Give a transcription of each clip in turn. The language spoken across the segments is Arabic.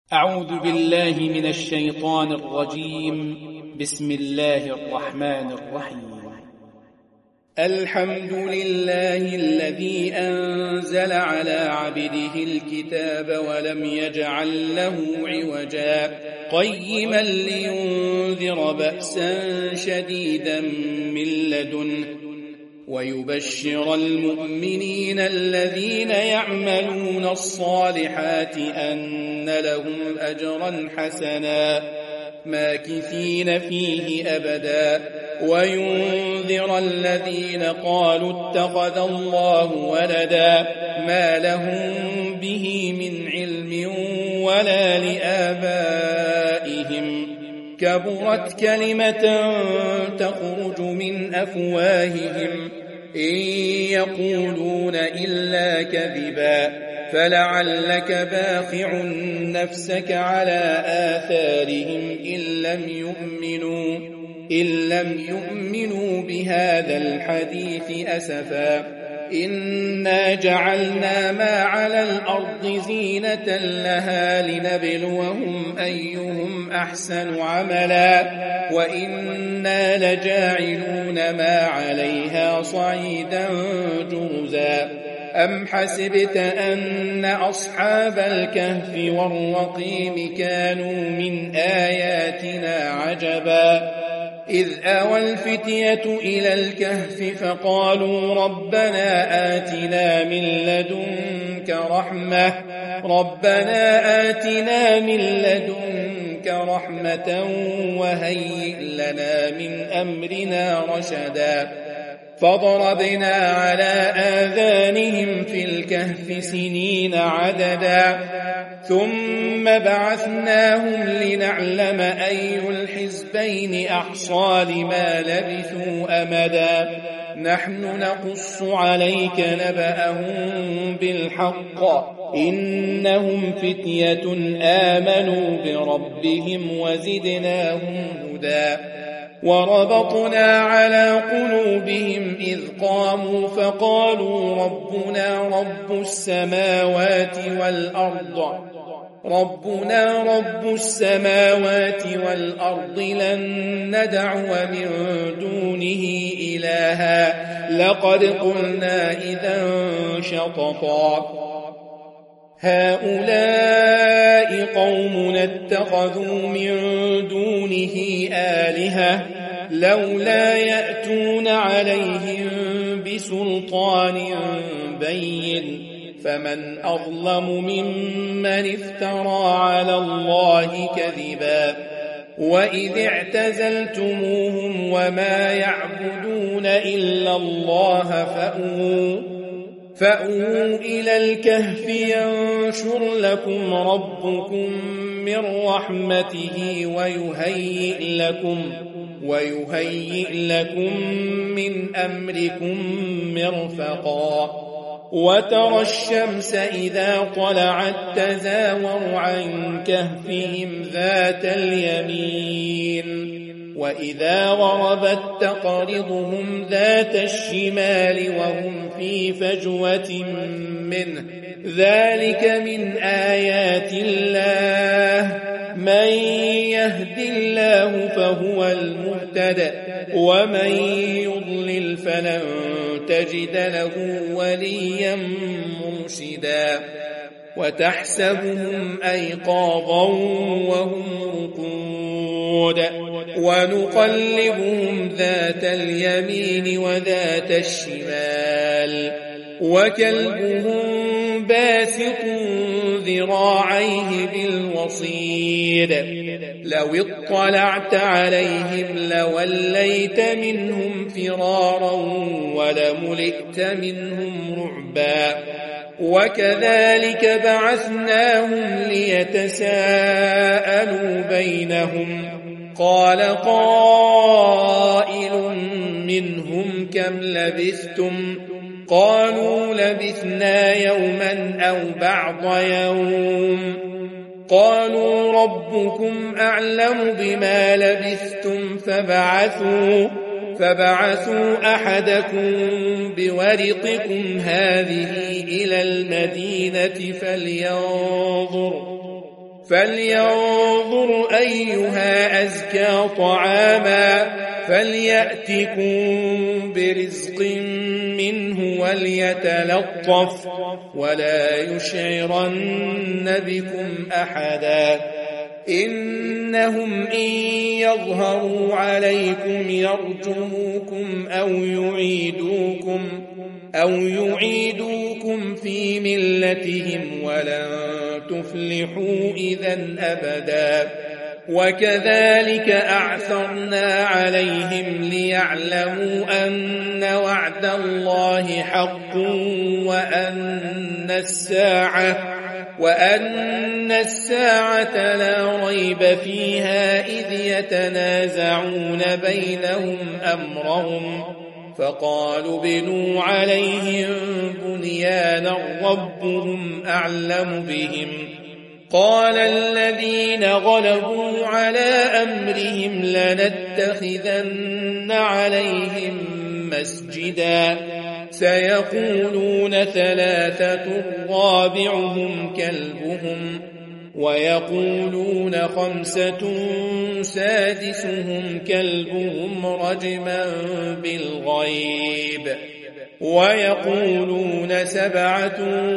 أعوذ بالله من الشيطان الرجيم. بسم الله الرحمن الرحيم. الحمد لله الذي أنزل على عبده الكتاب ولم يجعل له عوجا قيما لينذر بأسا شديدا من لدنه ويبشر المؤمنين الذين يعملون الصالحات أن لهم أجرا حسنا ماكثين فيه أبدا وينذر الذين قالوا اتخذ الله ولدا ما لهم به من علم ولا لآبائهم كبرت كلمة تخرج من أفواههم إن يقولون إلا كذبا فلعلك باخع نفسك على آثارهم إن لم يؤمنوا بهذا الحديث أسفا إنا جعلنا ما على الأرض زينة لها لنبلوهم أيهم أحسن عملا وإنا لجاعلون ما عليها صعيدا جرزا أم حسبت أن أصحاب الكهف والرقيم كانوا من آياتنا عجبا إذ آوى الفتية إلى الكهف فقالوا ربنا آتنا من لدنك رحمة وهيئ لنا من أمرنا رشدا فضربنا على آذانهم في الكهف سنين عددا ثم بعثناهم لنعلم أي الحزبين أحصى لما لبثوا أمدا نحن نقص عليك نبأهم بالحق إنهم فتية آمنوا بربهم وزدناهم هدى وربطنا على قلوبهم إذ قاموا فقالوا ربنا رب السماوات والأرض لن ندعو من دونه إلها لقد قلنا إذا شططا هؤلاء قومنا اتخذوا من دونه آلهة لولا يأتون عليهم بسلطان بين فمن أظلم ممن افترى على الله كذبا وإذ اعتزلتموهم وما يعبدون إلا الله فأووا إلى الكهف ينشر لكم ربكم من رحمته ويهيئ لكم من أمركم مرفقا وترى الشمس إذا طلعت تزاور عن كهفهم ذات اليمين وإذا غربت تقرضهم ذات الشمال وهم في فجوة منه ذلك من آيات الله من يهد الله فهو المهتد ومن يضلل فلن تجد له وليا مرشدا وتحسبهم أيقاظا وهم رقود ونقلبهم ذات اليمين وذات الشمال وكلبهم باسط ذراعيه بالوصيد لو اطلعت عليهم لوليت منهم فرارا ولملئت منهم رعبا وكذلك بعثناهم ليتساءلوا بينهم قال قائل منهم كم لبثتم قالوا لبثنا يوما أو بعض يوم قالوا ربكم أعلم بما لبثتم فبعثوا أحدكم بورقكم هذه إلى المدينة فلينظر أيها أزكى طعاما فليأتكم برزق منه وليتلطف ولا يشعرن بكم أحدا إنهم إن يظهروا عليكم يرجموكم أو يعيدوكم في ملتهم ولن تفلحوا إذا أبدا وكذلك أعثرنا عليهم ليعلموا أن وعد الله حق وأن الساعة لا ريب فيها إذ يتنازعون بينهم أمرهم فقالوا بنوا عليهم بنيانا ربهم أعلم بهم قال الذين غلبوا على أمرهم لنتخذن عليهم مسجدا سيقولون 3 رابعهم كلبهم ويقولون 5 سادسهم كلبهم رجما بالغيب ويقولون 7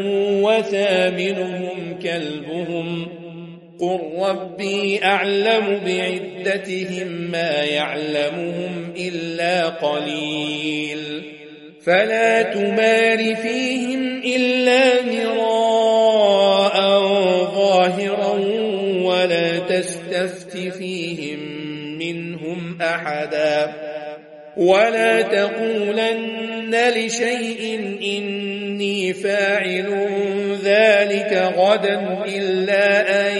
وثامنهم كلبهم قل ربي أعلم بعدتهم ما يعلمهم إلا قليل فلا تمار فيهم إلا مراء ظاهرا ولا تستفت فيهم منهم أحدا ولا تقولن لشيء إني فاعل ذلك غدا إلا أن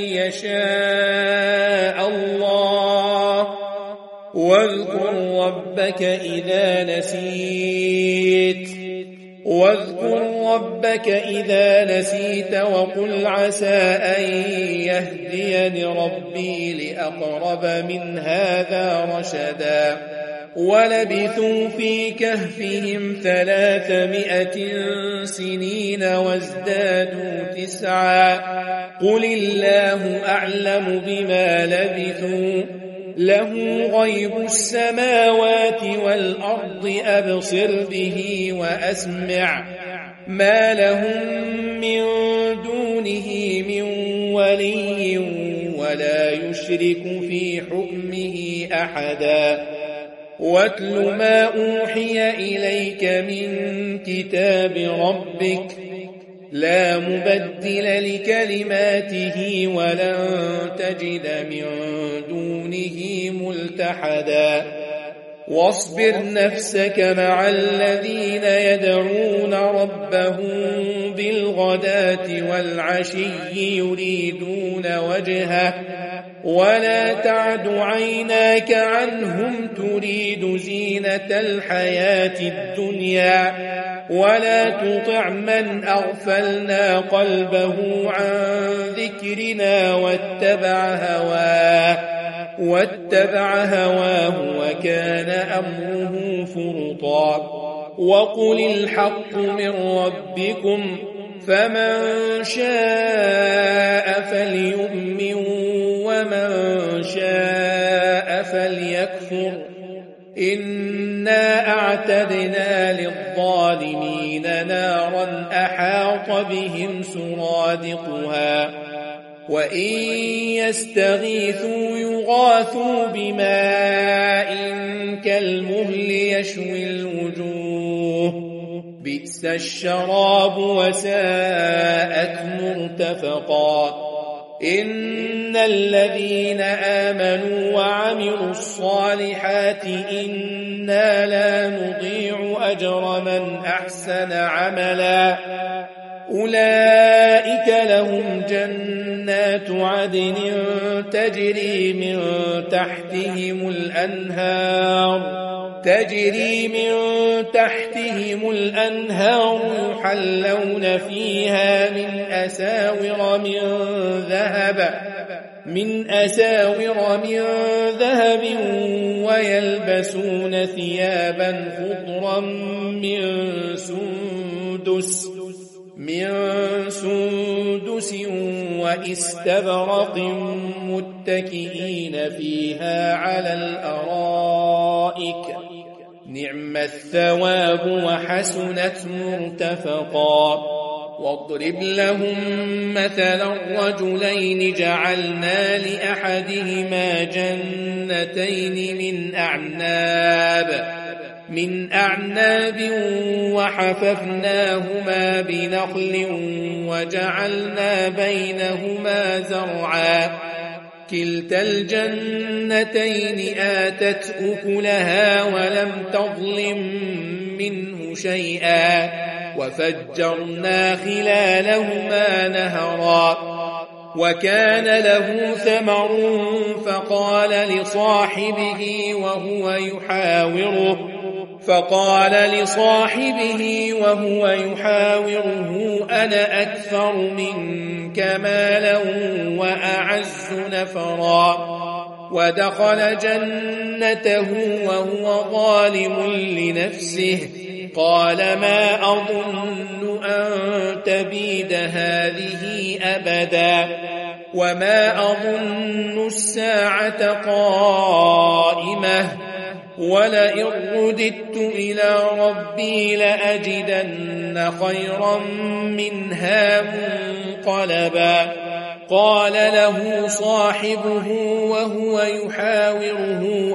يشاء الله واذكر ربك إذا نسيت وقل عسى أن يهديني ربي لأقرب من هذا رشدا ولبثوا في كهفهم 300 سنين وازدادوا 9 قل الله أعلم بما لبثوا له غيب السماوات والأرض أبصر به وأسمع ما لهم من دونه من ولي ولا يشرك في حكمه أحدا واتل ما أوحي إليك من كتاب ربك لا مبدل لكلماته ولن تجد من دونه ملتحدا واصبر نفسك مع الذين يدعون ربهم بالغداة والعشي يريدون وجهه ولا تعد عيناك عنهم تريد زينة الحياة الدنيا ولا تطع من أغفلنا قلبه عن ذكرنا واتبع هواه وكان أمره فرطا وقل الحق من ربكم فمن شاء فليؤمن ومن شاء فليكفر إنا أعتدنا للظالمين نارا أحاط بهم سرادقها وإن يستغيثوا يغاثوا بماء كالمهل يشوي الوجوه بئس الشراب وساءت مرتفقا إن الذين آمنوا وعملوا الصالحات إنا لا نضيع أجر من أحسن عملا أولئك لهم جنات عدن تجري من تحتهم الأنهار يحلون فيها من أساور من ذهب ويلبسون ثيابا خضرا من سندس وإستبرق متكئين فيها على الأرائك نعم الثواب وحسنت مرتفقا واضرب لهم مثلا رجلين جعلنا لأحدهما جنتين من أعناب وحففناهما بنخل وجعلنا بينهما زرعا كلتا الجنتين آتت أكلها ولم تظلم منه شيئا وفجرنا خلالهما نهرا وكان له ثمر فقال لصاحبه وهو يحاوره أنا أكثر منك مالا وأعز نفرا ودخل جنته وهو ظالم لنفسه قال ما أظن أن تبيد هذه أبدا وما أظن الساعة قائمة ولئن رددت إلى ربي لأجدن خيرا منها منقلبا قال له صاحبه وهو يحاوره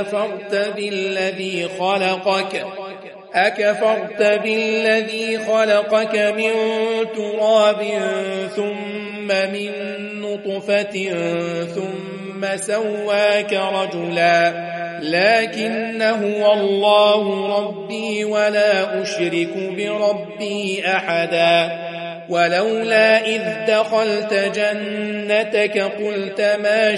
أكفرت بالذي خلقك من تراب ثم من نطفة ثم سواك رجلا لكن هو الله ربي ولا أشرك بربي أحدا ولولا إذ دخلت جنتك قلت ما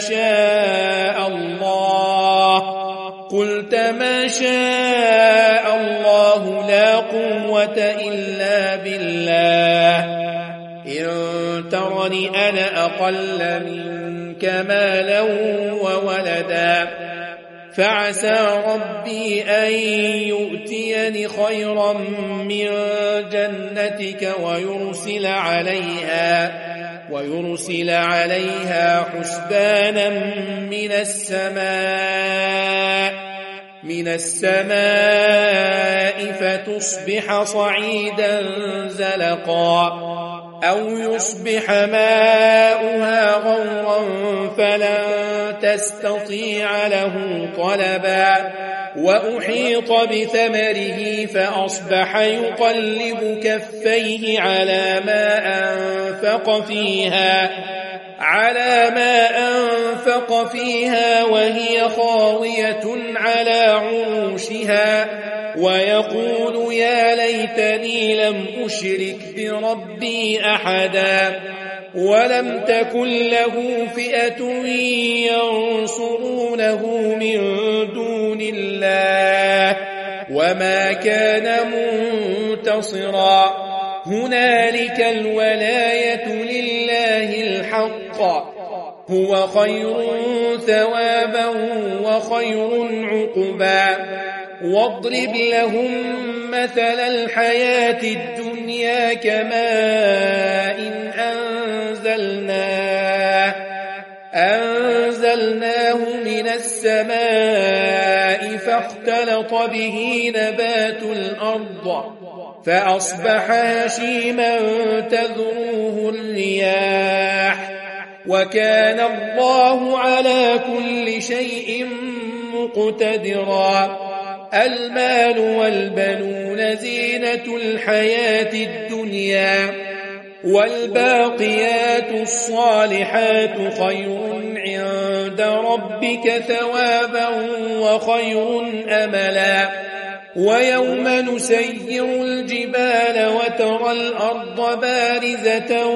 شاء الله لا قوة إلا بالله إن ترني أنا أقل منك مالا وولدا فعسى ربي أن يؤتيني خيرا من جنتك ويرسل عليها حسبانا من السماء فتصبح صعيدا زلقا أو يصبح ماؤها غورا فلن تستطيع له طلبا وأحيط بثمره فأصبح يقلب كفيه على ما أنفق فيها وهي خاوية على عروشها ويقول يا ليتني لم أشرك بربي أحدا ولم تكن له فئة ينصرونه من دون الله وما كان منتصرا هنالك الولاية لله الحق هو خير ثوابا وخير عقبا واضرب لهم مثل الحياة الدنيا كماء أنزلناه من السماء فاختلط به نبات الأرض فأصبح هشيما تذروه الرياح وكان الله على كل شيء مقتدرا المال والبنون زينة الحياة الدنيا والباقيات الصالحات خير عند ربك ثوابا وخير أملا ويوم نسير الجبال وترى الأرض بارزة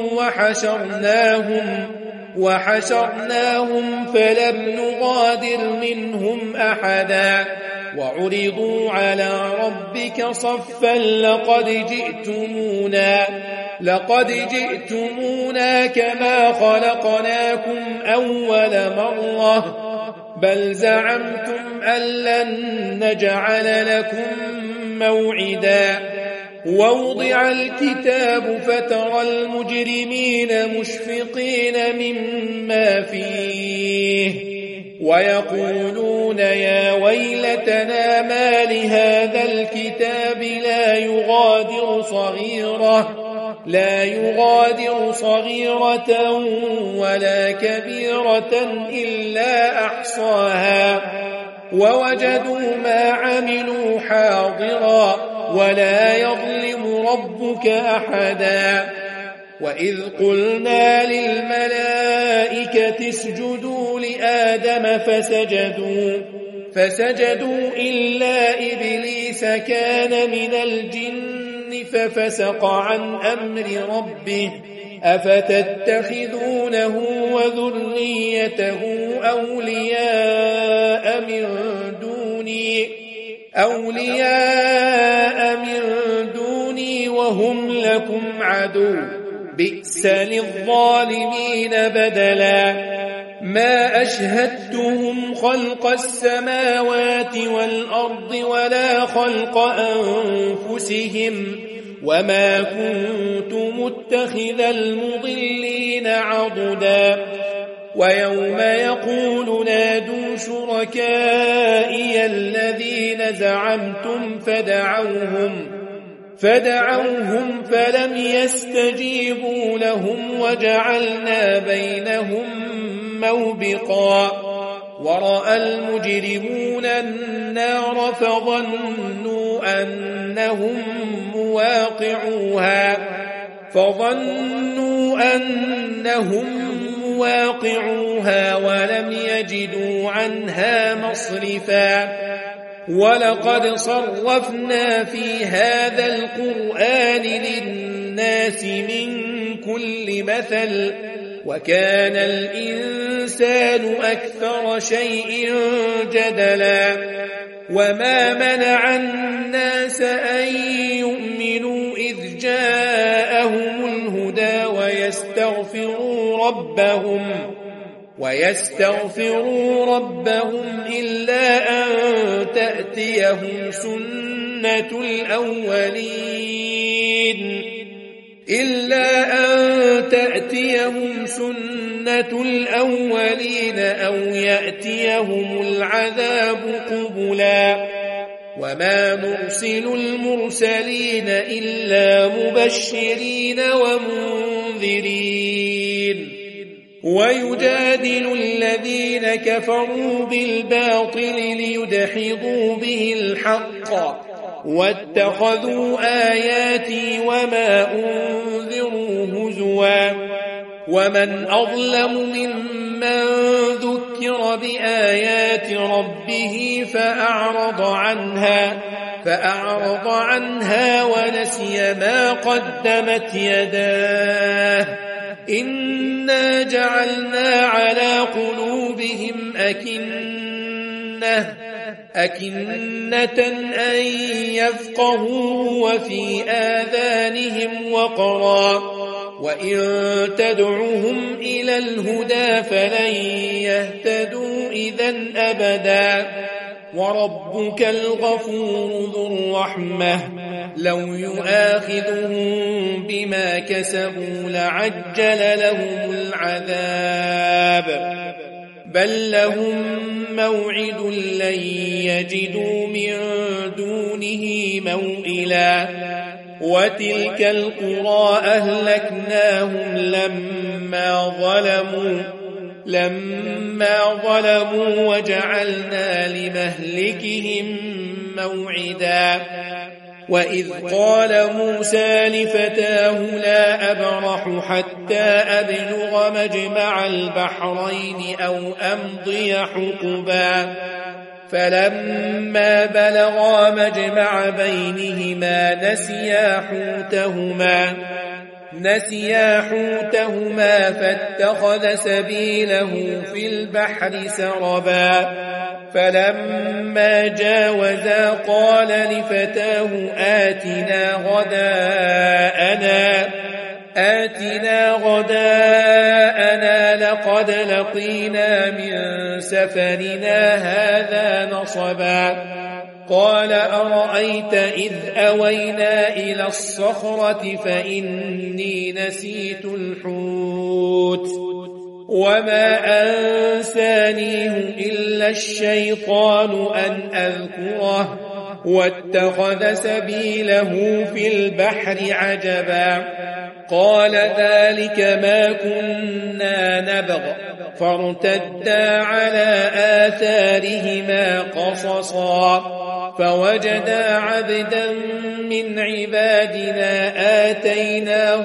وحشرناهم فلم نغادر منهم أحدا وعرضوا على ربك صفا لقد جئتمونا كما خلقناكم أول مرة بل زعمتم أن لن نجعل لكم موعدا ووضع الكتاب فترى المجرمين مشفقين مما فيه ويقولون يا ويلتنا ما لهذا الكتاب لا يغادر صغيرة ولا كبيرة إلا أحصاها ووجدوا ما عملوا حاضرا ولا يظلم ربك أحدا وإذ قلنا للملائكة اسجدوا لآدم فسجدوا إلا إبليس كان من الجن ففسق عن أمر ربه أفتتخذونه وذريته أولياء من دوني وهم لكم عدو بئس للظالمين بدلا ما أشهدتهم خلق السماوات والأرض ولا خلق أنفسهم وما كنت متخذ المضلين عضدا ويوم يقول نادوا شركائي الذين زعمتم فدعوهم فلم يستجيبوا لهم وجعلنا بينهم موبقا ورأى المجرمون النار فظنوا أنهم مواقعوها ولم يجدوا عنها مصرفا ولقد صرفنا في هذا القرآن للناس من كل مثل وكان الإنسان أكثر شيء جدلا وما منع الناس أن يؤمنوا إذ جاءهم الهدى ويستغفروا ربهم إلا أن تأتيهم سنة الأولين أو يأتيهم العذاب قبلا وما نرسل المرسلين إلا مبشرين ومنذرين ويجادل الذين كفروا بالباطل ليدحضوا به الحق واتخذوا آياتي وما أنذروا هزوا ومن أظلم ممن ذكر بآيات ربه فأعرض عنها ونسي ما قدمت يداه إنا جعلنا على قلوبهم أكنة أن يفقهوا وفي آذانهم وقرا وإن تدعوهم إلى الهدى فلن يهتدوا إذن أبدا وربك الغفور ذو الرحمة لو يؤاخذهم بما كسبوا لعجل لهم العذاب بل لهم موعد لن يجدوا من دونه موئلا وتلك القرى أهلكناهم لما ظلموا وجعلنا لمهلكهم موعدا وإذ قال موسى لفتاه لا أبرح حتى أبلغ مجمع البحرين أو أمضي حقبا فلما بلغا مجمع بينهما نسيا حوتهما فاتخذ سبيله في البحر سربا فلما جاوزا قال لفتاه آتنا غداءنا لقد لقينا من سفرنا هذا نصبا قال أرأيت إذ أوينا إلى الصخرة فإني نسيت الحوت وما أنسانيه إلا الشيطان أن أذكره واتخذ سبيله في البحر عجبا قال ذلك ما كنا نبغ فارتدا على آثارهما قصصا فوجدا عبدا من عبادنا آتيناه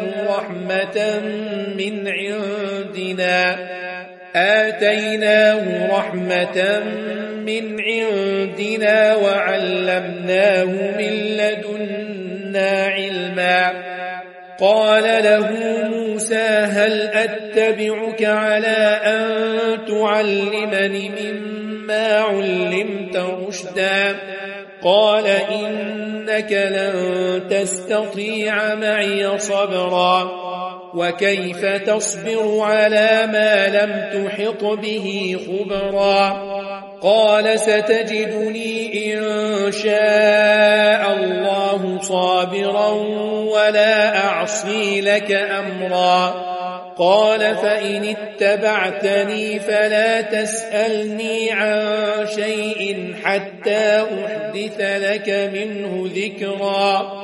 رحمة من عندنا وعلمناه من لدنا علما قال له موسى هل أتبعك على أن تعلمني مما علمت رشدا قال إنك لن تستطيع معي صبرا وكيف تصبر على ما لم تحط به خبرا قال ستجدني إن شاء الله صابرا ولا أعصي لك أمرا قال فإن اتبعتني فلا تسألني عن شيء حتى أحدث لك منه ذكرا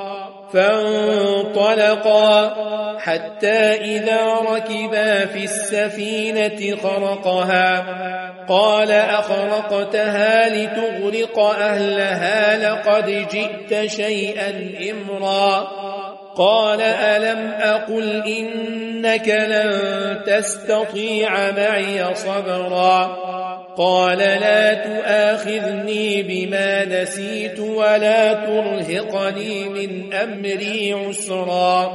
فانطلقا حتى إذا ركبا في السفينة خرقها قال أخرقتها لتغرق أهلها لقد جئت شيئا إمرا قال ألم أقل إنك لن تستطيع معي صبرا قال لا تؤاخذني بما نسيت ولا ترهقني من أمري عسرا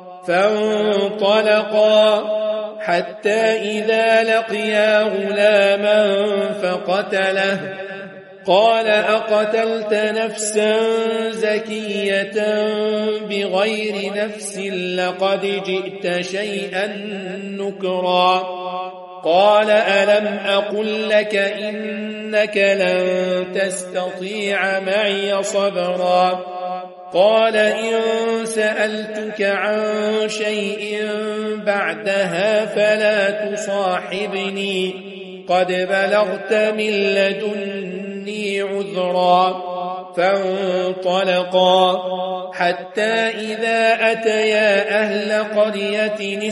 فانطلقا حتى إذا لقيا غلاما فقتله قال أقتلت نفسا زكية بغير نفس لقد جئت شيئا نكرا قال ألم أقل لك إنك لن تستطيع معي صبرا قال إن سألتك عن شيء بعدها فلا تصاحبني قد بلغت من لدني عذرا فانطلقا حتى إذا أتيا أهل قرية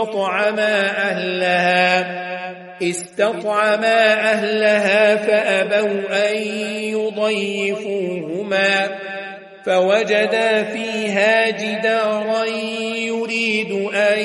استطعما أهلها فأبوا أن يضيفوهما فوجدا فيها جدارا يريد أن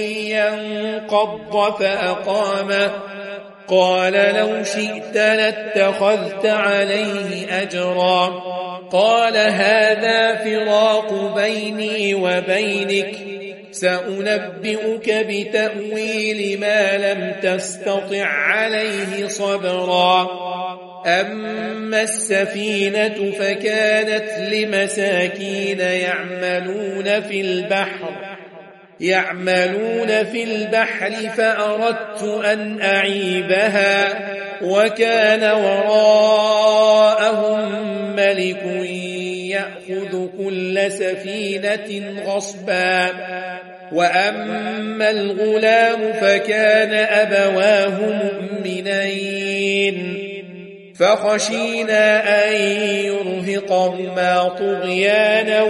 ينقض فأقامه قال لو شئت لاتخذت عليه أجرا قال هذا فراق بيني وبينك سأنبئك بتأويل ما لم تستطع عليه صبرا أما السفينة فكانت لمساكين يعملون في البحر فأردت أن أعيبها وكان وراءهم ملك يأخذ كل سفينة غصبا وأما الغلام فكان أبواه مؤمنين فخشينا أن يرهقهما طغيانا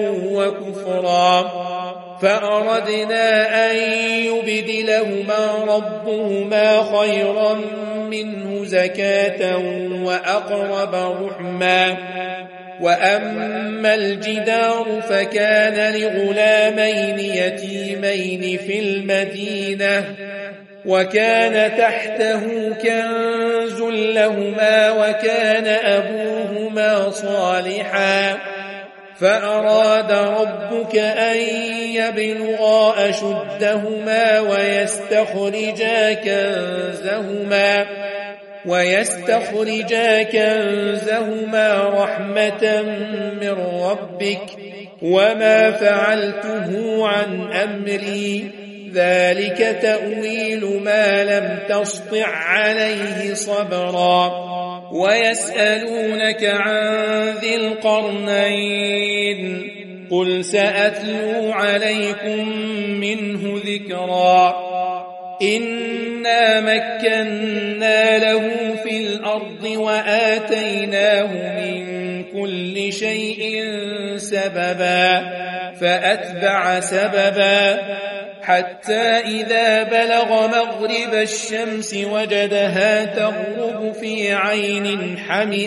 وكفرا فأردنا أن يبدلهما ربهما خيرا منه زكاة وأقرب رحما وأما الجدار فكان لغلامين يتيمين في المدينة وكان تحته كنز لهما وكان أبوهما صالحا فأراد ربك أن يبلغا أشدهما ويستخرجا كنزهما رحمة من ربك وما فعلته عن أمري ذلك تأويل ما لم تسطع عليه صبرا ويسألونك عن ذي القرنين قل سأتلو عليكم منه ذكرا إنا مكنا له في الأرض وآتيناه من كل شيء سببا فأتبع سببا حتى إذا بلغ مغرب الشمس وجدها تغرب في عين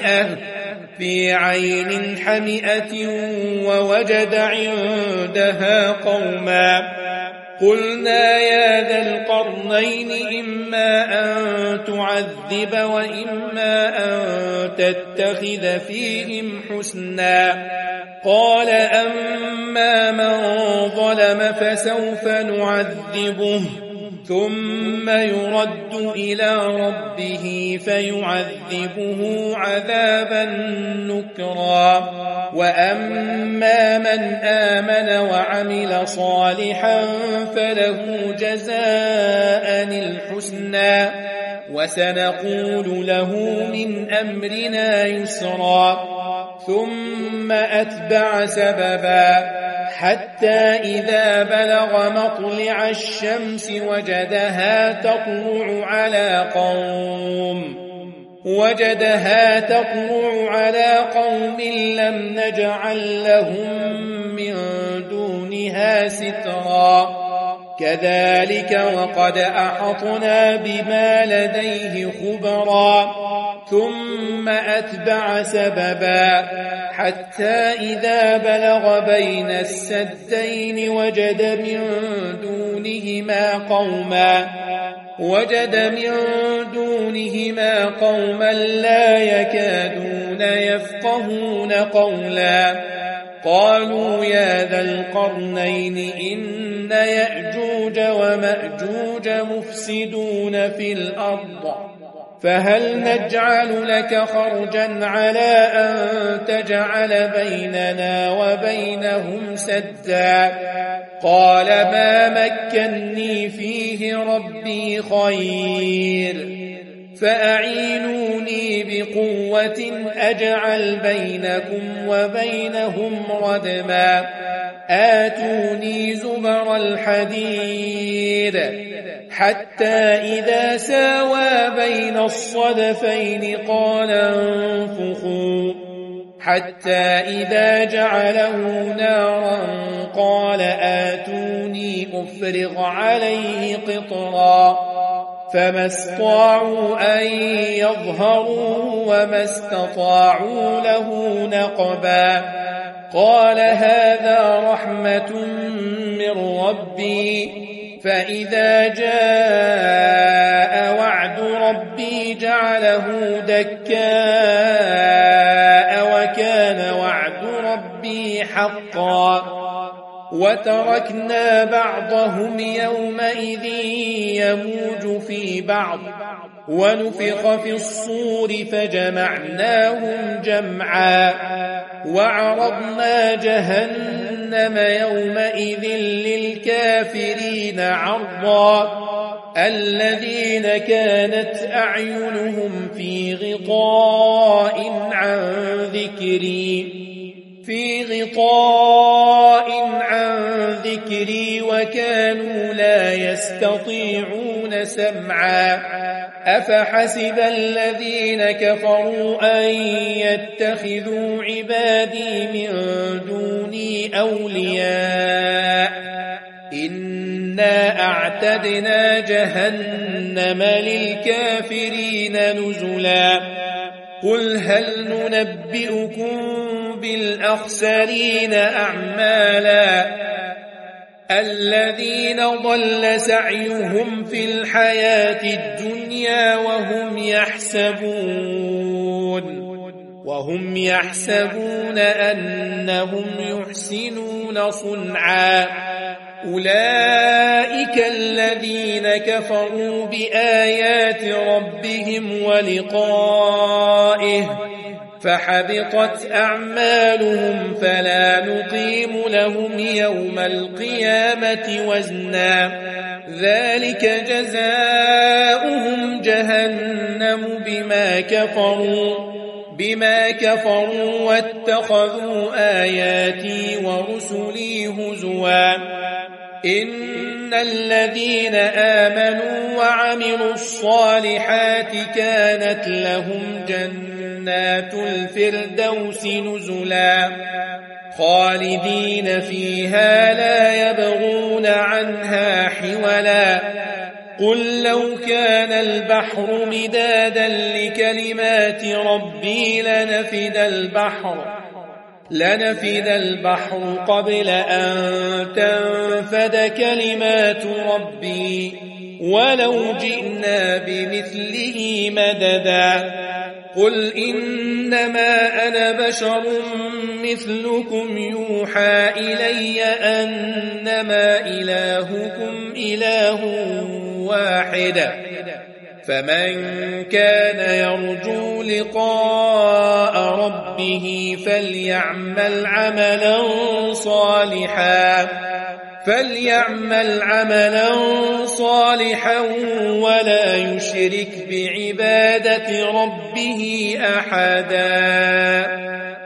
حمئة ووجد عندها قوما قلنا يا ذا القرنين إما أن تعذب وإما أن تتخذ فيهم حسنا قال أما من ظلم فسوف نعذبه ثم يرد إلى ربه فيعذبه عذابا نكرا وأما من آمن وعمل صالحا فله جزاء الحسنى وسنقول له من أمرنا يسرا ثم أتبع سببا حتى إذا بلغ مطلع الشمس وجدها تطلع على قوم لم نجعل لهم من دونها سترا كذلك وقد أحطنا بما لديه خبرا ثم أتبع سببا حتى إذا بلغ بين السدين وجد من دونهما قوما لا يكادون يفقهون قولا قالوا يا ذا القرنين إن يأجوج ومأجوج مفسدون في الأرض فهل نجعل لك خرجا على أن تجعل بيننا وبينهم سدا قال ما مكني فيه ربي خير فأعينوني بقوة أجعل بينكم وبينهم ردما آتوني زبر الحديد حتى إذا ساوى بين الصدفين قال انفخوا حتى إذا جعله نارا قال آتوني أفرغ عليه قطرا فما استطاعوا أن يظهروه وما استطاعوا له نقبا قال هذا رحمة من ربي فإذا جاء وعد ربي جعله دكاء وكان وعد ربي حقا وتركنا بعضهم يومئذ يموج في بعض ونفخ في الصور فجمعناهم جمعا وعرضنا جهنم يومئذ للكافرين عرضا الذين كانت أعينهم في غطاء عن ذكري وكانوا لا يستطيعون سمعا أفحسب الذين كفروا أن يتخذوا عبادي من دوني أولياء إنا أعتدنا جهنم للكافرين نزلا قل هل ننبئكم بالأخسرين أعمالا الذين ضل سعيهم في الحياة الدنيا وهم يحسبون أنهم يحسنون صنعا أولئك الذين كفروا بآيات ربهم ولقائه فحبطت أعمالهم فلا نقيم لهم يوم القيامة وزنا ذلك جزاؤهم جهنم بما كفروا واتخذوا آياتي ورسلي هزوا إن الذين آمنوا وعملوا الصالحات كانت لهم جنات الفردوس نزلا خالدين فيها لا يبغون عنها حولا قل لو كان البحر مدادا لكلمات ربي لنفد البحر قبل أن تنفد كلمات ربي ولو جئنا بمثله مددا قل إنما أنا بشر مثلكم يوحى إلي أنما إلهكم إله واحد فمن كان يرجو لقاء ربه فليعمل عملا صالحا ولا يشرك بعبادة ربه أحدا